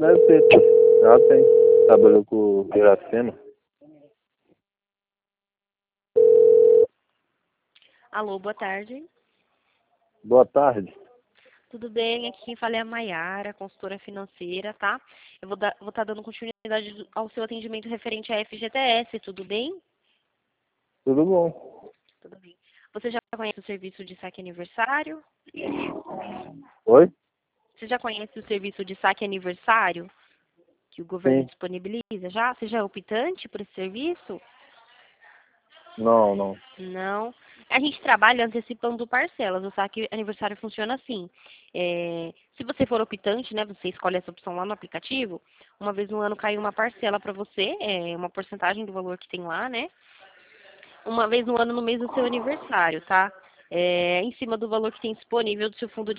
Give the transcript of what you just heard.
Deve ter, já tem. Trabalhou com o Iracema. Alô, boa tarde. Boa tarde. Tudo bem? Aqui quem fala é a Maiara, consultora financeira, tá? Eu vou estar dando continuidade ao seu atendimento referente à FGTS, tudo bem? Tudo bom? Tudo bem. Você já conhece o serviço de saque aniversário? Oi? Você já conhece o serviço de saque aniversário que o governo Sim. disponibiliza já? Você já é optante por esse serviço? Não, não. Não. A gente trabalha antecipando parcelas. O saque aniversário funciona assim. Se você for optante, né, você escolhe essa opção lá no aplicativo, uma vez no ano cai uma parcela para você, uma porcentagem do valor que tem lá, né? Uma vez no ano no mês do seu aniversário, tá? Em cima do valor que tem disponível do seu fundo